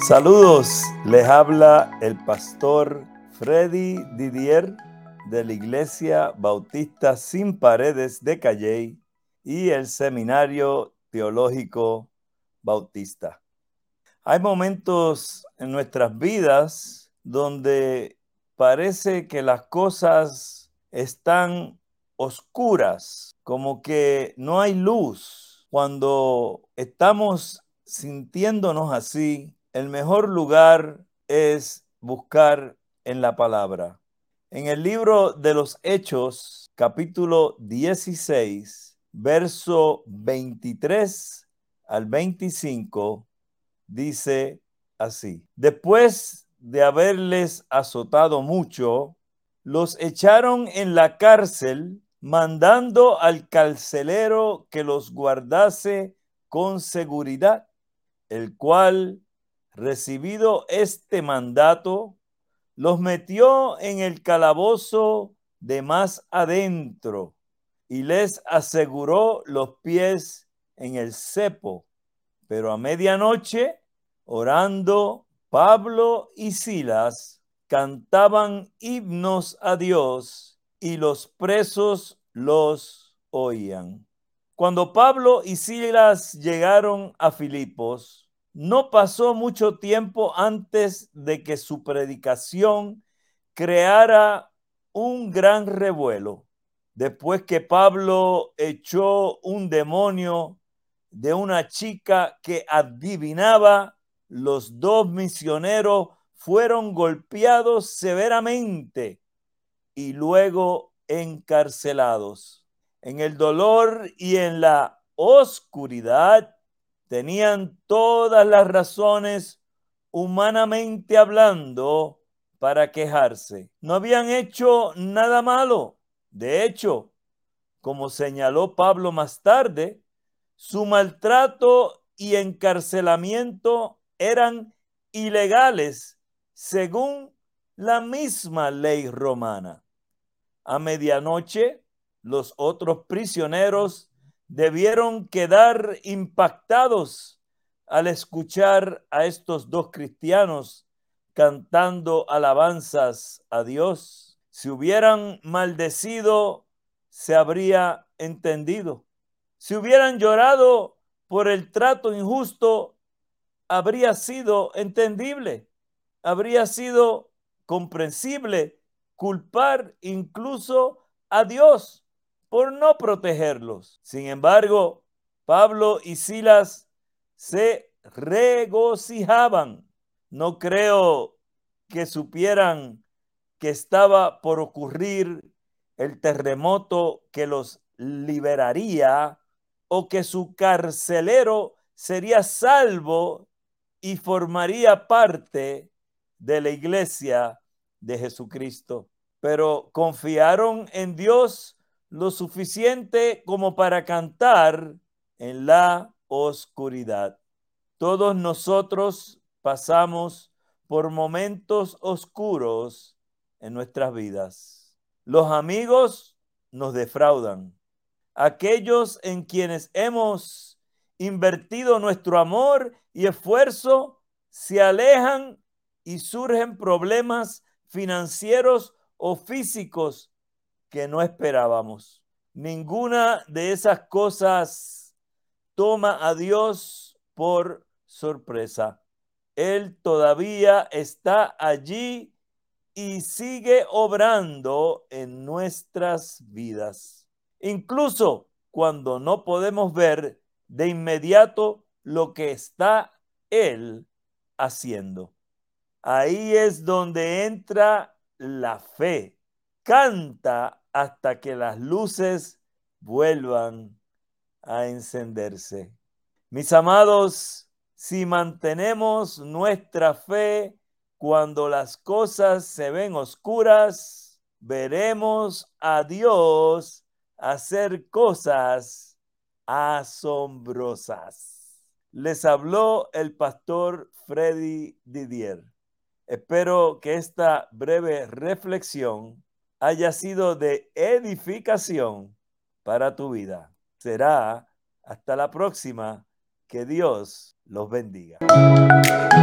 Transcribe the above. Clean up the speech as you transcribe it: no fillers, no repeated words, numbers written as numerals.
Saludos, les habla el pastor Freddy Didier de la Iglesia Bautista Sin Paredes de Calley y el Seminario Teológico Bautista. Hay momentos en nuestras vidas donde parece que las cosas están oscuras, como que no hay luz. Cuando estamos sintiéndonos así, el mejor lugar es buscar en la palabra. En el libro de los Hechos, capítulo 16, verso 23 al 25, dice así: después de haberles azotado mucho, los echaron en la cárcel, mandando al carcelero que los guardase con seguridad, el cual, recibido este mandato, los metió en el calabozo de más adentro y les aseguró los pies en el cepo. Pero a medianoche, orando, Pablo y Silas cantaban himnos a Dios y los presos los oían. Cuando Pablo y Silas llegaron a Filipos, no pasó mucho tiempo antes de que su predicación creara un gran revuelo. Después que Pablo echó un demonio de una chica que adivinaba, los dos misioneros fueron golpeados severamente y luego encarcelados. En el dolor y en la oscuridad tenían todas las razones, humanamente hablando, para quejarse. No habían hecho nada malo. De hecho, como señaló Pablo más tarde, su maltrato y encarcelamiento eran ilegales según la misma ley romana. A medianoche, los otros prisioneros debieron quedar impactados al escuchar a estos dos cristianos cantando alabanzas a Dios. Si hubieran maldecido, se habría entendido. Si hubieran llorado por el trato injusto, habría sido entendible, habría sido comprensible culpar incluso a Dios por no protegerlos. Sin embargo, Pablo y Silas se regocijaban. No creo que supieran que estaba por ocurrir el terremoto que los liberaría o que su carcelero sería salvo y formaría parte de la iglesia de Jesucristo. Pero confiaron en Dios lo suficiente como para cantar en la oscuridad. Todos nosotros pasamos por momentos oscuros en nuestras vidas. Los amigos nos defraudan. Aquellos en quienes hemos invertido nuestro amor y esfuerzo se alejan y surgen problemas financieros o físicos que no esperábamos. Ninguna de esas cosas toma a Dios por sorpresa. Él todavía está allí y sigue obrando en nuestras vidas. Incluso cuando no podemos ver de inmediato lo que está Él haciendo. Ahí es donde entra la fe. Canta hasta que las luces vuelvan a encenderse. Mis amados, si mantenemos nuestra fe cuando las cosas se ven oscuras, veremos a Dios hacer cosas asombrosas. Les habló el pastor Freddy Didier. Espero que esta breve reflexión haya sido de edificación para tu vida. Será hasta la próxima. Que Dios los bendiga.